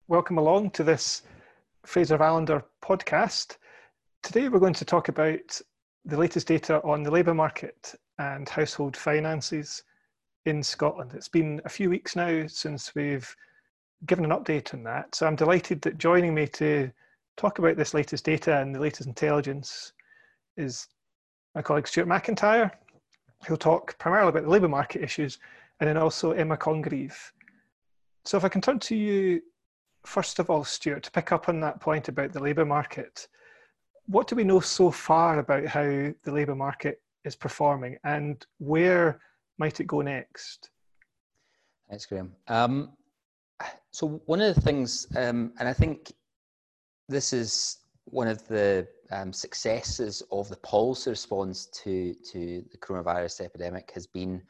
welcome along to this Fraser Allender podcast. Today we're going to talk about the latest data on the labour market and household finances in Scotland. It's been a few weeks now since we've given an update on that, so I'm delighted that joining me to talk about this latest data and the latest intelligence is my colleague Stuart McIntyre, who'll talk primarily about the labour market issues, and then also Emma Congreve. So if I can turn to you, first of all, Stuart, to pick up on that point about the labour market, what do we know so far about how the labour market is performing and where might it go next? Thanks, Graham. So one of the things, and I think this is one of the successes of the policy response to the coronavirus epidemic has been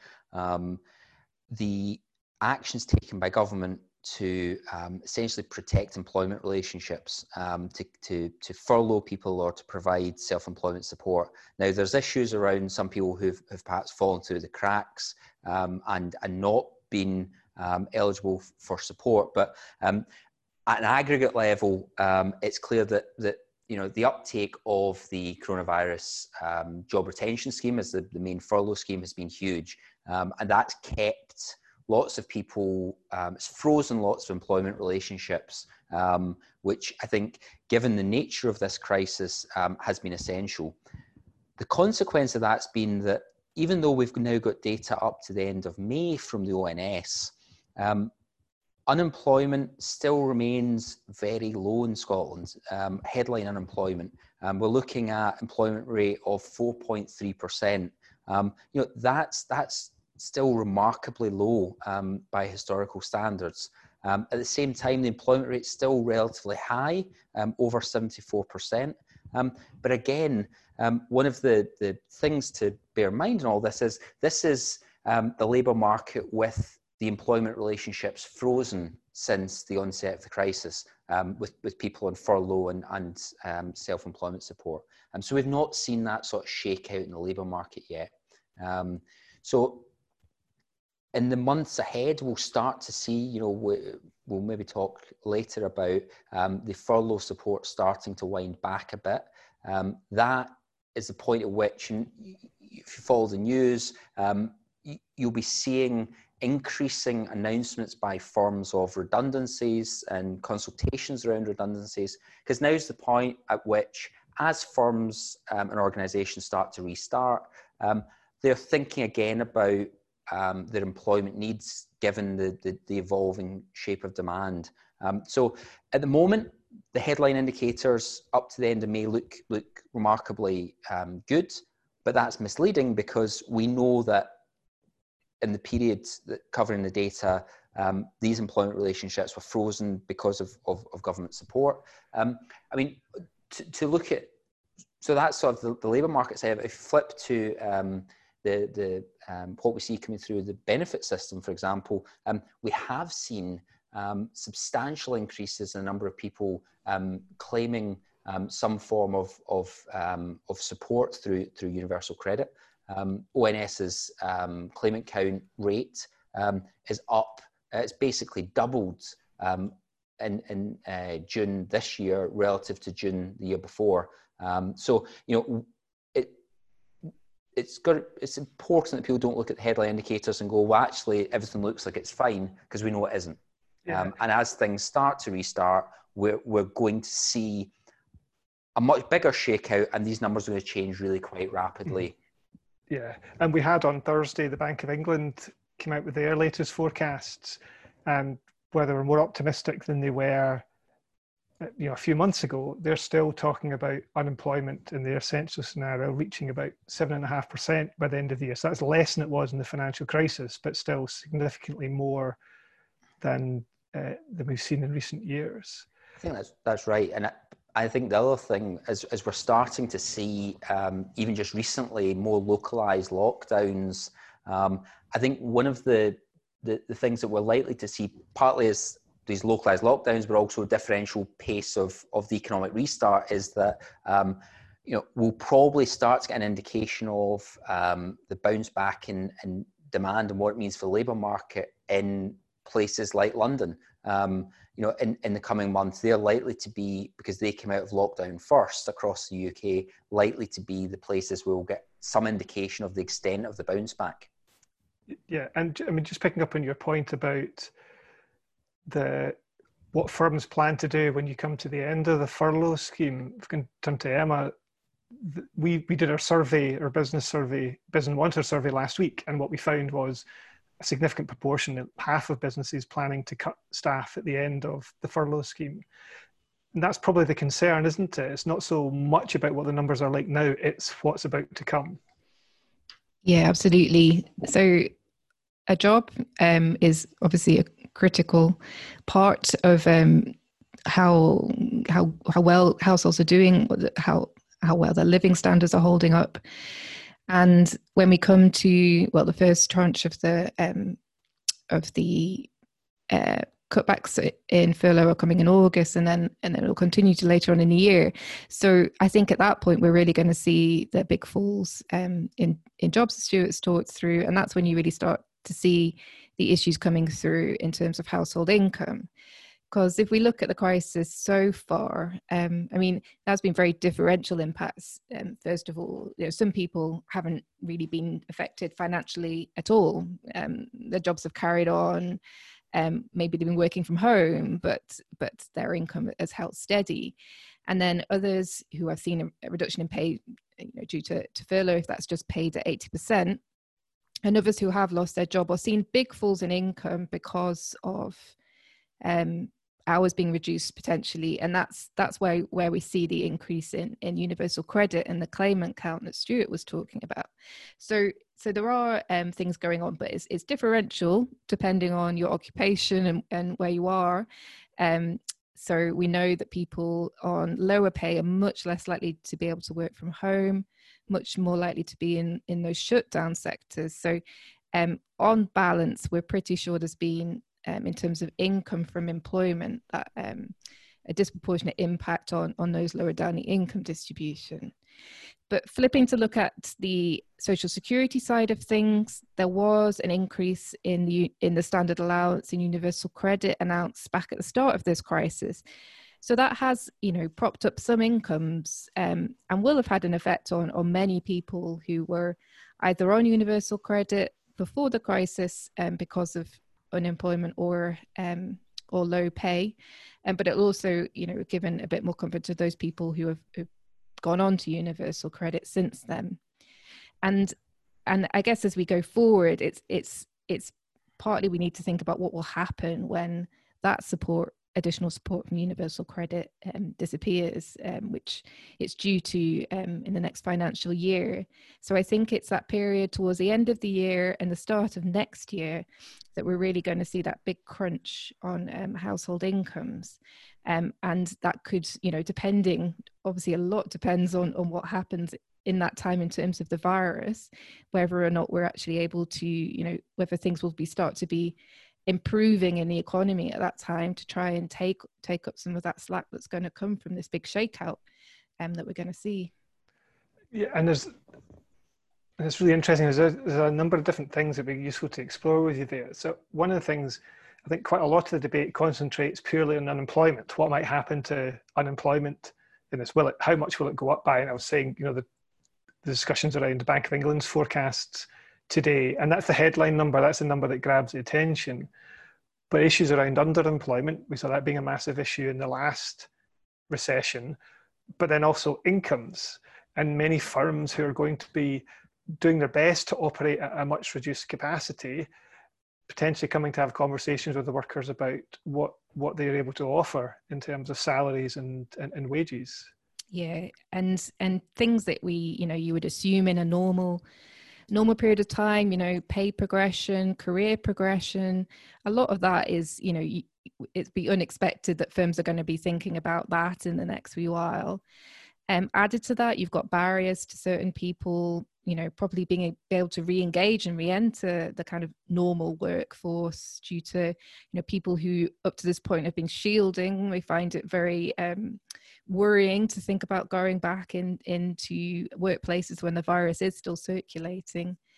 the actions taken by government to essentially protect employment relationships, to furlough people or to provide self-employment support. Now, there's issues around some people who've perhaps fallen through the cracks and not been eligible for support, but at an aggregate level, it's clear that the uptake of the coronavirus job retention scheme as the main furlough scheme has been huge, and that's kept lots of people, it's frozen lots of employment relationships, which I think, given the nature of this crisis, has been essential. The consequence of that's been that even though we've now got data up to the end of May from the ONS, unemployment still remains very low in Scotland, headline unemployment. We're looking at employment rate of 4.3%. That's still remarkably low by historical standards. At the same time, the employment rate is still relatively high, over 74%. But again, one of the things to bear in mind in all this is the labour market with the employment relationships frozen since the onset of the crisis, with people on furlough and self-employment support. So we've not seen that sort of shake out in the labour market yet. So in the months ahead, we'll start to see, we'll maybe talk later about the furlough support starting to wind back a bit. That is the point at which, and if you follow the news, you'll be seeing increasing announcements by firms of redundancies and consultations around redundancies, because now's the point at which, as firms and organisations start to restart, they're thinking again about their employment needs given the evolving shape of demand. So at the moment, the headline indicators up to the end of May look remarkably good, but that's misleading because we know that in the period covering the data, these employment relationships were frozen because of government support. To look at, so that's sort of the labour market side. If you flip to what we see coming through the benefit system, for example, we have seen substantial increases in the number of people claiming some form of support through universal credit. ONS's claimant count rate is up. It's basically doubled in June this year relative to June the year before. It's important that people don't look at the headline indicators and go, well, actually, everything looks like it's fine, because we know it isn't. Yeah. And as things start to restart, we're going to see a much bigger shakeout, and these numbers are going to change really quite rapidly. Yeah, and we had on Thursday, the Bank of England came out with their latest forecasts, and where they were more optimistic than they were a few months ago, they're still talking about unemployment in their central scenario reaching about 7.5% by the end of the year. So that's less than it was in the financial crisis, but still significantly more than we've seen in recent years. I think that's right. And I think the other thing is we're starting to see, even just recently, more localized lockdowns. I think one of the things that we're likely to see partly is these localized lockdowns, but also a differential pace of the economic restart, is that we'll probably start to get an indication of the bounce back in demand and what it means for the labour market in places like London. in the coming months, they're likely to be, because they came out of lockdown first across the UK, likely to be the places where we'll get some indication of the extent of the bounce back. Yeah, and I mean, just picking up on your point about what firms plan to do when you come to the end of the furlough scheme. If I can turn to Emma, we did our survey, our business and wanter survey last week, and what we found was a significant proportion, half of businesses planning to cut staff at the end of the furlough scheme. And that's probably the concern, isn't it? It's not so much about what the numbers are like now, it's what's about to come. Yeah, absolutely. So a job is obviously a critical part of how well households are doing, how well their living standards are holding up. And when we come to the first tranche of the cutbacks in furlough are coming in August, and then it'll continue to later on in the year. So I think at that point we're really going to see the big falls in jobs that Stuart's talked through, and that's when you really start to see the issues coming through in terms of household income. Because if we look at the crisis so far, I mean, there's been very differential impacts. First of all, some people haven't really been affected financially at all. Their jobs have carried on. Maybe they've been working from home, but their income has held steady. And then others who have seen a reduction in pay due to furlough, if that's just paid at 80%, and others who have lost their job or seen big falls in income because of hours being reduced potentially. And that's where we see the increase in universal credit and the claimant count that Stuart was talking about. So there are things going on, but it's differential depending on your occupation and where you are. So we know that people on lower pay are much less likely to be able to work from home, much more likely to be in those shutdown sectors. So on balance, we're pretty sure there's been, in terms of income from employment, that a disproportionate impact on those lower down the income distribution. But flipping to look at the social security side of things, there was an increase in the standard allowance in universal credit announced back at the start of this crisis. So that has, propped up some incomes and will have had an effect on many people who were either on universal credit before the crisis because of unemployment or low pay, but it also, given a bit more comfort to those people who have gone on to universal credit since then. And I guess as we go forward, it's partly we need to think about what will happen when that additional support from universal credit disappears, which it's due to in the next financial year. So I think it's that period towards the end of the year and the start of next year that we're really going to see that big crunch on household incomes. And that could, depending, obviously a lot depends on what happens in that time in terms of the virus, whether or not we're actually able to, whether things will start to be improving in the economy at that time to try and take up some of that slack that's going to come from this big shakeout that we're going to see. Yeah, and it's really interesting. There's a number of different things that would be useful to explore with you there. So one of the things, I think quite a lot of the debate concentrates purely on unemployment. What might happen to unemployment in this? How much will it go up by? And I was saying, the discussions around the Bank of England's forecasts today, and that's the headline number, that's the number that grabs the attention. But issues around underemployment, we saw that being a massive issue in the last recession, but then also incomes, and many firms who are going to be doing their best to operate at a much reduced capacity, potentially coming to have conversations with the workers about what they're able to offer in terms of salaries and wages. Yeah, and things that we, you would assume in a normal period of time, pay progression, career progression, a lot of that is, it'd be unexpected that firms are going to be thinking about that in the next wee while. Added to that, you've got barriers to certain people, probably being able to re-engage and re-enter the kind of normal workforce due to, people who up to this point have been shielding. We find it very worrying to think about going back into workplaces when the virus is still circulating.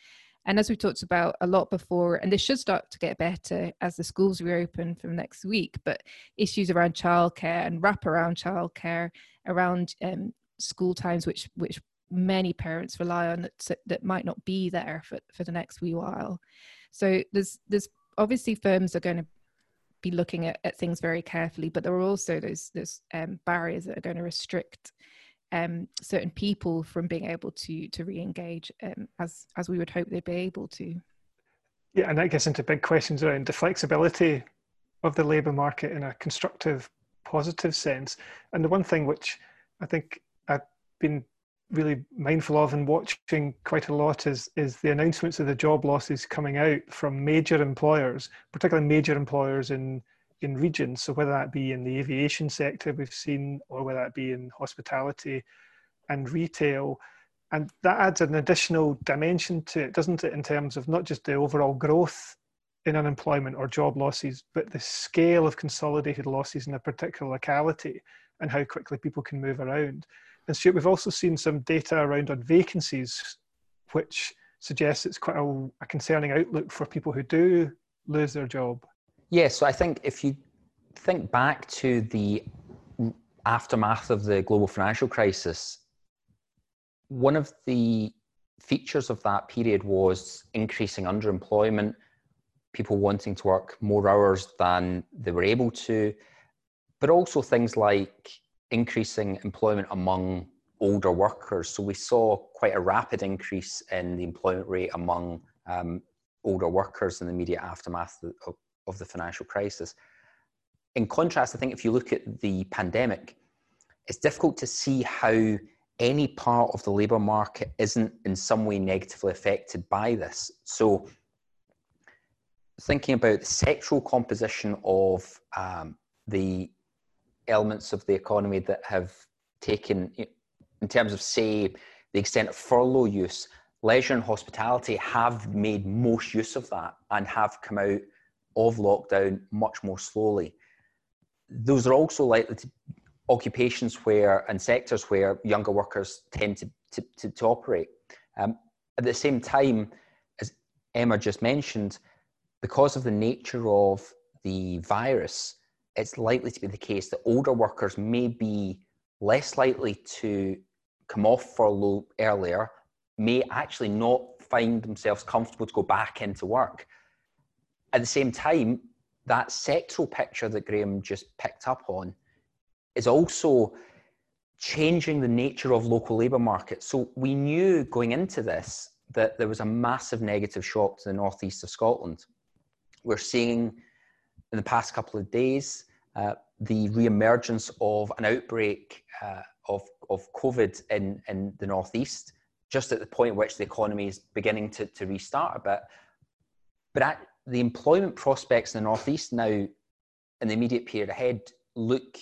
And as we talked about a lot before, and this should start to get better as the schools reopen from next week, but issues around childcare and wraparound childcare, around school times, which many parents rely on, that might not be there for the next wee while. So there's obviously firms are going to be looking at things very carefully, but there are also those barriers that are going to restrict certain people from being able to re-engage as we would hope they'd be able to. Yeah, and that gets into big questions around the flexibility of the labour market in a constructive, positive sense. And the one thing which I think I've been really mindful of and watching quite a lot is the announcements of the job losses coming out from major employers, particularly major employers in regions. So whether that be in the aviation sector we've seen, or whether that be in hospitality and retail. And that adds an additional dimension to it, doesn't it, in terms of not just the overall growth in unemployment or job losses, but the scale of consolidated losses in a particular locality and how quickly people can move around. And Stuart, we've also seen some data around on vacancies, which suggests it's quite a concerning outlook for people who do lose their job. Yeah, so I think if you think back to the aftermath of the global financial crisis, one of the features of that period was increasing underemployment, people wanting to work more hours than they were able to, but also things like increasing employment among older workers. So we saw quite a rapid increase in the employment rate among older workers in the immediate aftermath of the financial crisis. In contrast, I think if you look at the pandemic, it's difficult to see how any part of the labour market isn't in some way negatively affected by this. So thinking about the sectoral composition of the elements of the economy that have taken, in terms of, say, the extent of furlough use, leisure and hospitality have made most use of that and have come out of lockdown much more slowly. Those are also likely to occupations and sectors where younger workers tend to operate. At the same time, as Emma just mentioned, because of the nature of the virus, it's likely to be the case that older workers may be less likely to come off furlough earlier, may actually not find themselves comfortable to go back into work. At the same time, that sectoral picture that Graham just picked up on is also changing the nature of local labour markets. So we knew going into this that there was a massive negative shock to the northeast of Scotland. We're seeing in the past couple of days the re-emergence of an outbreak of COVID in the northeast, just at the point at which the economy is beginning to restart a bit. But the employment prospects in the northeast now, in the immediate period ahead, look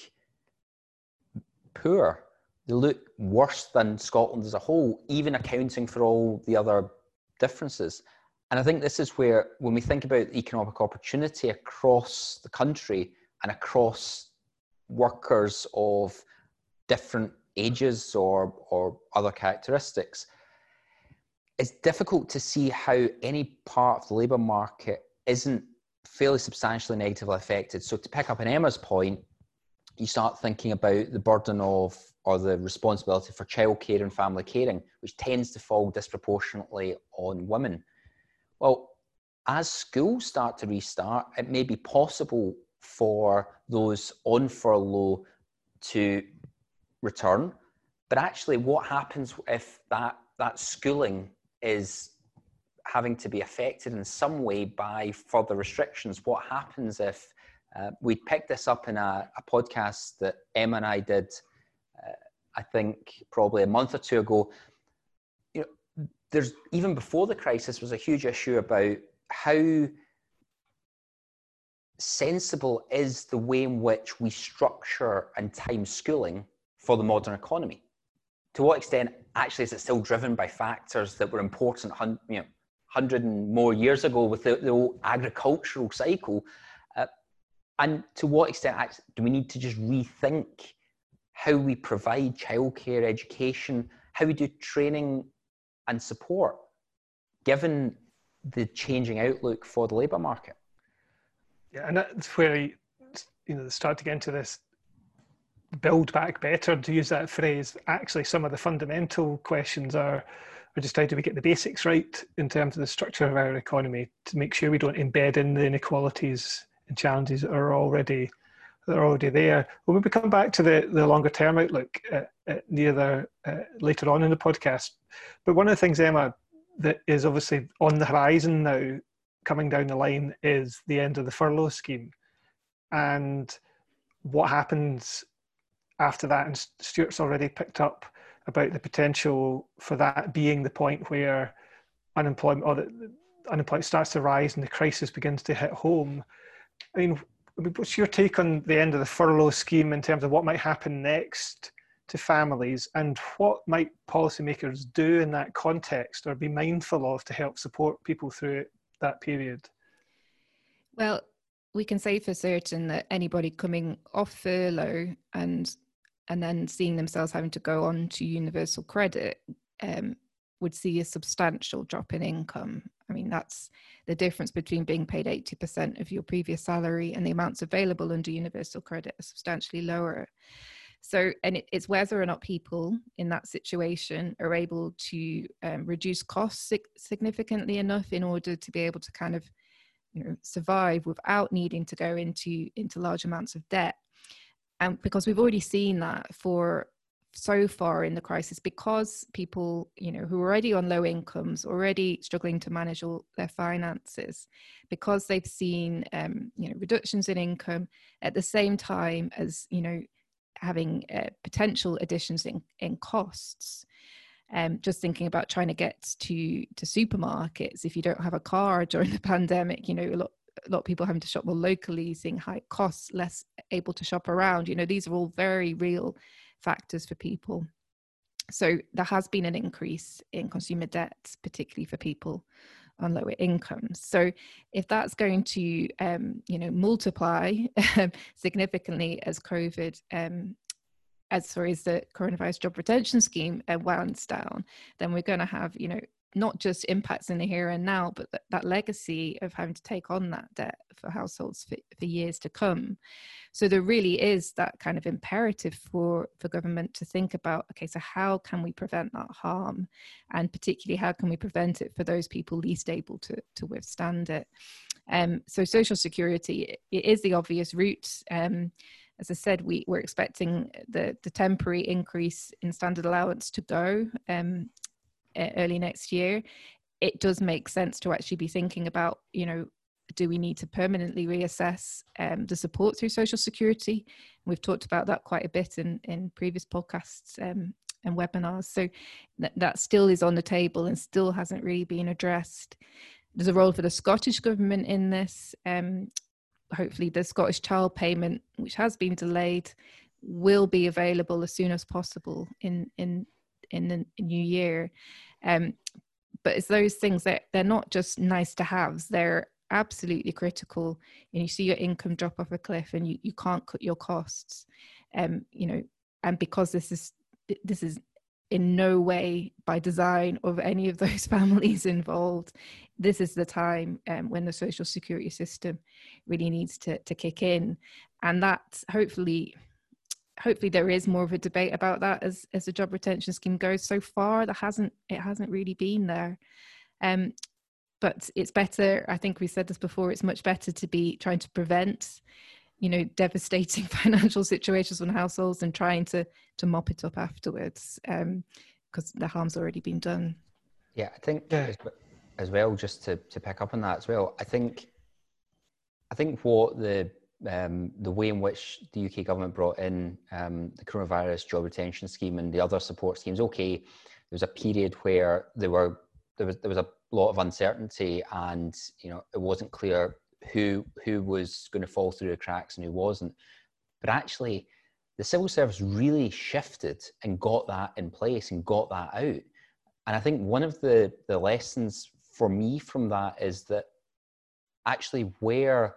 poor. They look worse than Scotland as a whole, even accounting for all the other differences. And I think this is where, when we think about economic opportunity across the country and across workers of different ages or other characteristics, it's difficult to see how any part of the labour market isn't fairly substantially negatively affected. So to pick up on Emma's point, you start thinking about the burden of, or the responsibility for childcare and family caring, which tends to fall disproportionately on women. Well, as schools start to restart, it may be possible for those on furlough to return. But actually, what happens if that schooling is having to be affected in some way by further restrictions? What happens if we picked this up in a podcast that Emma and I did, I think probably a month or two ago. You know, there's, even before the crisis, was a huge issue about how sensible is the way in which we structure and time schooling for the modern economy. To what extent actually is it still driven by factors that were important 100 and more years ago with the old agricultural cycle? And to what extent do we need to just rethink how we provide childcare, education, how we do training and support, given the changing outlook for the labour market. Yeah, and that's where they start to get into this build back better, to use that phrase. Actually, some of the fundamental questions are just how do we get the basics right in terms of the structure of our economy to make sure we don't embed in the inequalities and challenges that are already there. We'll maybe come back to the longer term outlook later on in the podcast. But one of the things, Emma, that is obviously on the horizon now, coming down the line, is the end of the furlough scheme. And what happens after that, and Stuart's already picked up about the potential for that being the point where unemployment starts to rise and the crisis begins to hit home. I mean, what's your take on the end of the furlough scheme in terms of what might happen next to families, and what might policymakers do in that context or be mindful of to help support people through that period? Well, we can say for certain that anybody coming off furlough and then seeing themselves having to go on to universal credit would see a substantial drop in income. I mean, that's the difference between being paid 80% of your previous salary and the amounts available under universal credit are substantially lower. So, and it's whether or not people in that situation are able to reduce costs significantly enough in order to be able to kind of survive without needing to go into large amounts of debt. And because we've already seen that for so far in the crisis, because people, who are already on low incomes, already struggling to manage all their finances, because they've seen, reductions in income at the same time as, having potential additions in costs. Just thinking about trying to get to supermarkets if you don't have a car during the pandemic, a lot of people having to shop more locally, seeing high costs, less able to shop around. These are all very real factors for people. So there has been an increase in consumer debt, particularly for people on lower incomes. So if that's going to, multiply significantly as as the coronavirus job retention scheme winds down, then we're going to have, not just impacts in the here and now, but that legacy of having to take on that debt for households for years to come. So there really is that kind of imperative for government to think about, okay, so how can we prevent that harm? And particularly, how can we prevent it for those people least able to withstand it? So social security, it is the obvious route. As I said, we're expecting the temporary increase in standard allowance to go early next year. It does make sense to actually be thinking about, do we need to permanently reassess the support through social security? We've talked about that quite a bit in previous podcasts and webinars. So that still is on the table and still hasn't really been addressed. There's a role for the Scottish government in this. Hopefully the Scottish Child Payment, which has been delayed, will be available as soon as possible in the new year. But it's those things that they're not just nice to haves, they're absolutely critical. And you see your income drop off a cliff and you can't cut your costs. And because this is in no way by design of any of those families involved, this is the time when the social security system really needs to kick in. And that hopefully there is more of a debate about that as the job retention scheme goes. So far, it hasn't really been there. But it's better, I think we said this before, it's much better to be trying to prevent, devastating financial situations on households and trying to mop it up afterwards, because the harm's already been done. Yeah, I think as well, just to pick up on that as well, I think what the way in which the UK government brought in the coronavirus job retention scheme and the other support schemes, okay, there was a period where there was a lot of uncertainty, and it wasn't clear who was going to fall through the cracks and who wasn't. But actually, the civil service really shifted and got that in place and got that out. And I think one of the lessons for me from that is that actually where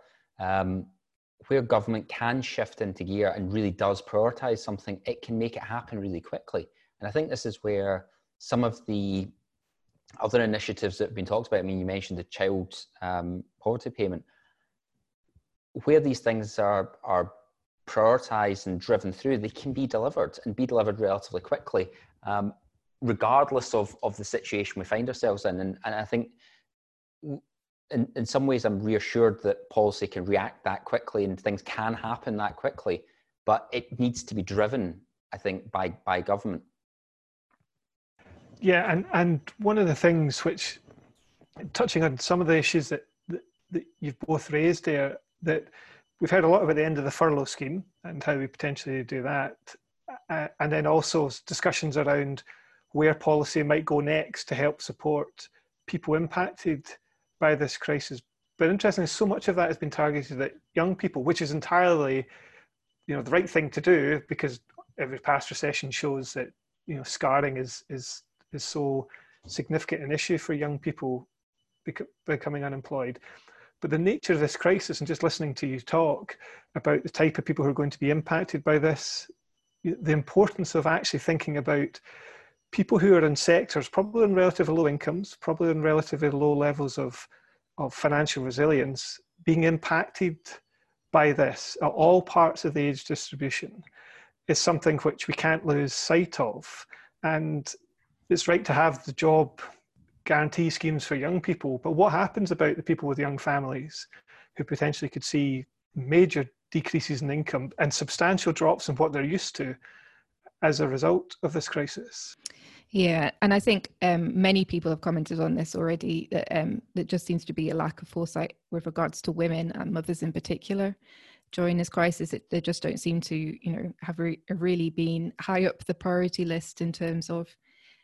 government can shift into gear and really does prioritize something, it can make it happen really quickly. And I think this is where some of the other initiatives that have been talked about, I mean, you mentioned the child poverty payment, where these things are prioritised and driven through, they can be delivered and be delivered relatively quickly, regardless of the situation we find ourselves in. And I think in some ways I'm reassured that policy can react that quickly and things can happen that quickly, but it needs to be driven, I think, by government. Yeah, and one of the things which, touching on some of the issues that you've both raised there, that we've heard a lot about the end of the furlough scheme and how we potentially do that, and then also discussions around where policy might go next to help support people impacted by this crisis. But interestingly, so much of that has been targeted at young people, which is entirely, the right thing to do, because every past recession shows that scarring is so significant an issue for young people becoming unemployed. But the nature of this crisis, and just listening to you talk about the type of people who are going to be impacted by this, the importance of actually thinking about people who are in sectors probably on relatively low incomes, probably on relatively low levels of financial resilience, being impacted by this at all parts of the age distribution, is something which we can't lose sight of. And it's right to have the job guarantee schemes for young people, but what happens about the people with young families who potentially could see major decreases in income and substantial drops in what they're used to as a result of this crisis? Yeah, and I think many people have commented on this already, that there just seems to be a lack of foresight with regards to women and mothers in particular during this crisis. They just don't seem to, have really been high up the priority list in terms of,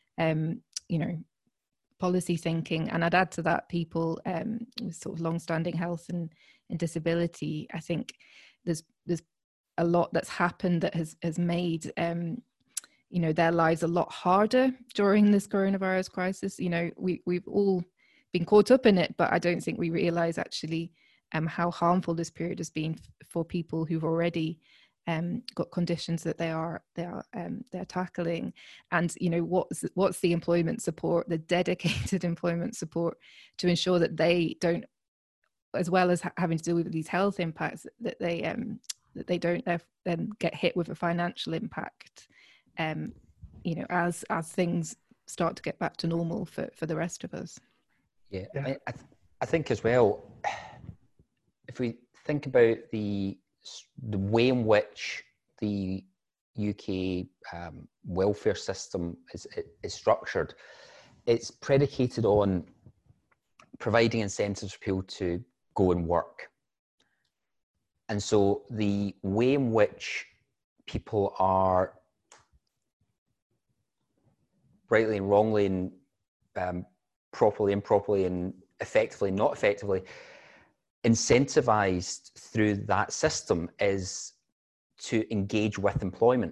policy thinking. And I'd add to that people with sort of long-standing health and disability. I think there's a lot that's happened that has made their lives a lot harder during this coronavirus crisis. We've all been caught up in it, but I don't think we realise actually how harmful this period has been for people who've already got conditions that they're tackling. And what's the employment support, the dedicated employment support, to ensure that they don't, as well as having to deal with these health impacts, that they don't then get hit with a financial impact, as things start to get back to normal for the rest of us. Yeah. I think as well, if we think about the way in which the UK welfare system is structured, it's predicated on providing incentives for people to go and work. And so the way in which people are rightly and wrongly and properly, improperly, and effectively, not effectively, incentivized through that system is to engage with employment.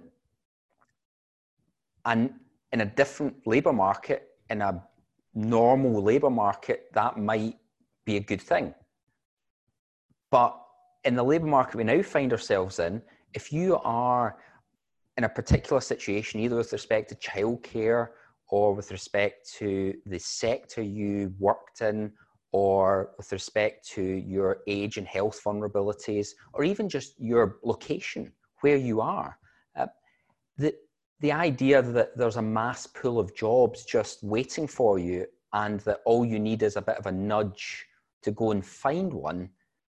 And in a different labour market, in a normal labour market, that might be a good thing. But in the labour market we now find ourselves in, if you are in a particular situation, either with respect to childcare or with respect to the sector you worked in, or with respect to your age and health vulnerabilities, or even just your location, where you are, the idea that there's a mass pool of jobs just waiting for you and that all you need is a bit of a nudge to go and find one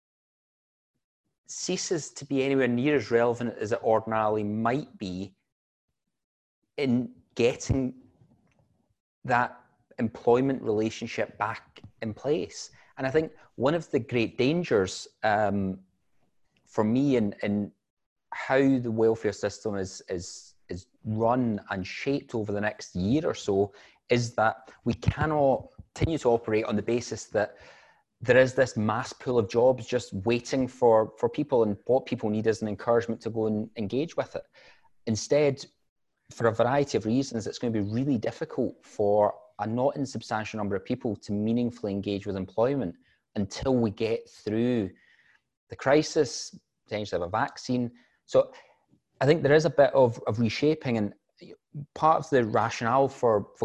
ceases to be anywhere near as relevant as it ordinarily might be in getting that employment relationship back in place. And I think one of the great dangers for me in how the welfare system is run and shaped over the next year or so is that we cannot continue to operate on the basis that there is this mass pool of jobs just waiting for people, and what people need is an encouragement to go and engage with it. Instead, for a variety of reasons, it's going to be really difficult for a not insubstantial number of people to meaningfully engage with employment until we get through the crisis, potentially have a vaccine. So I think there is a bit of reshaping, and part of the rationale for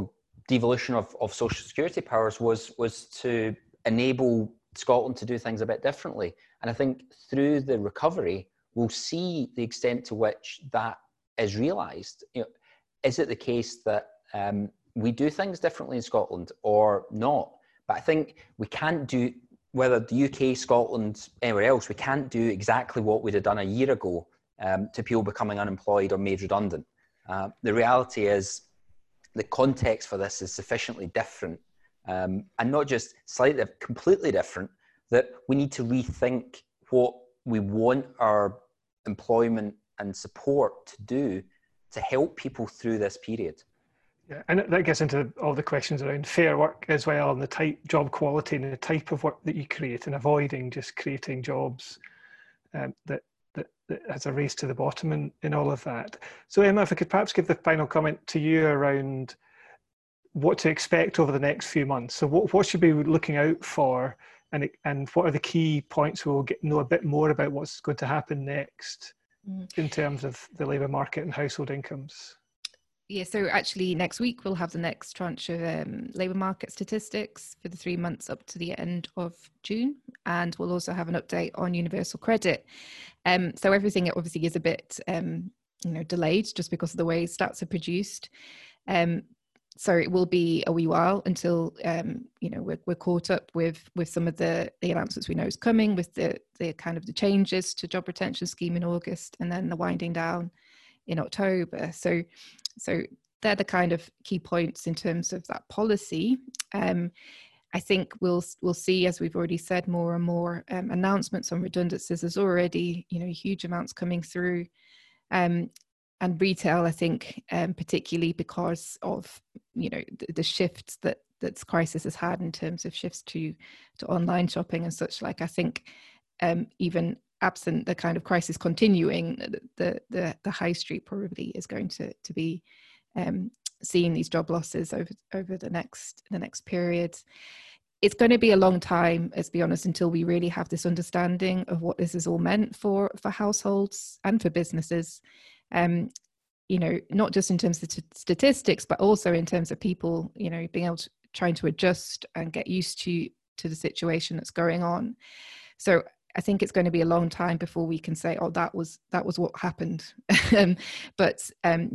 devolution of social security powers was to enable Scotland to do things a bit differently. And I think through the recovery, we'll see the extent to which that is realised. Is it the case that we do things differently in Scotland or not? But I think we can't do, whether the UK, Scotland, anywhere else, we can't do exactly what we'd have done a year ago to people becoming unemployed or made redundant. The reality is the context for this is sufficiently different, and not just slightly, completely different, that we need to rethink what we want our employment and support to do to help people through this period. Yeah, and that gets into all the questions around fair work as well, and the type, job quality, and the type of work that you create, and avoiding just creating jobs that has a race to the bottom in all of that. So Emma, if I could perhaps give the final comment to you around what to expect over the next few months. So what should we be looking out for, and what are the key points we'll know a bit more about what's going to happen next in terms of the labour market and household incomes? Yeah, so actually next week we'll have the next tranche of labour market statistics for the 3 months up to the end of June, and we'll also have an update on universal credit. So everything obviously is a bit delayed just because of the way stats are produced. So it will be a wee while until we're caught up with some of the announcements we know is coming, with the kind of the changes to job retention scheme in August, and then the winding down in October. So they're the kind of key points in terms of that policy. I think we'll see, as we've already said, more and more announcements on redundancies. There's already huge amounts coming through, and retail, I think, particularly because of the shifts that this crisis has had in terms of shifts to online shopping and such like. I think even absent the kind of crisis continuing, the high street probably is going to be seeing these job losses over the next period. It's going to be a long time, let's be honest, until we really have this understanding of what this is all meant for households and for businesses. Not just in terms of statistics, but also in terms of people, being able to trying to adjust and get used to the situation that's going on. So I think it's going to be a long time before we can say, oh, that was what happened. But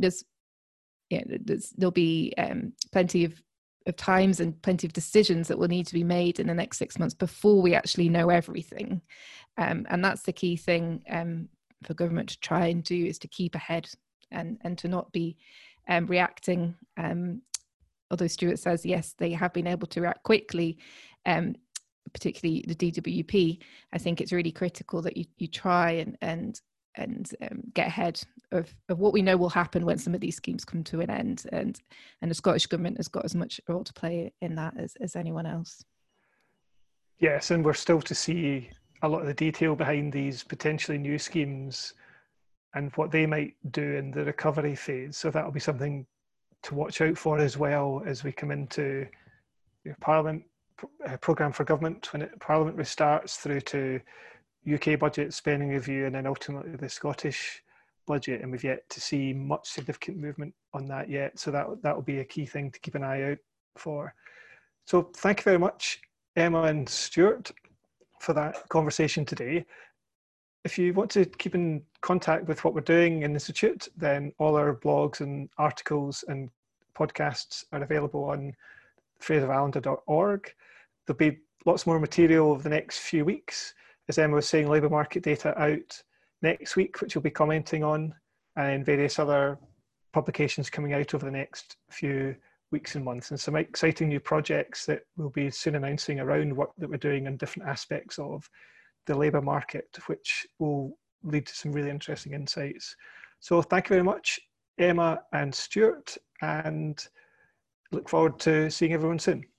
there'll be plenty of times and plenty of decisions that will need to be made in the next 6 months before we actually know everything. And that's the key thing for government to try and do, is to keep ahead and to not be reacting. Although Stuart says, yes, they have been able to react quickly, particularly the DWP. I think it's really critical that you try and get ahead of what we know will happen when some of these schemes come to an end, and the Scottish Government has got as much role to play in that as anyone else. Yes, and we're still to see a lot of the detail behind these potentially new schemes and what they might do in the recovery phase. So that'll be something to watch out for, as well as we come into Parliament programme for government, when Parliament restarts, through to UK budget spending review, and then ultimately the Scottish budget, and we've yet to see much significant movement on that yet. So that will be a key thing to keep an eye out for. So thank you very much, Emma and Stuart, for that conversation today. If you want to keep in contact with what we're doing in the Institute, then all our blogs and articles and podcasts are available on fraserallender.org. There'll be lots more material over the next few weeks. As Emma was saying, labour market data out next week, which we'll be commenting on, and various other publications coming out over the next few weeks and months, and some exciting new projects that we'll be soon announcing around work that we're doing in different aspects of the labour market, which will lead to some really interesting insights. So thank you very much, Emma and Stuart, and look forward to seeing everyone soon.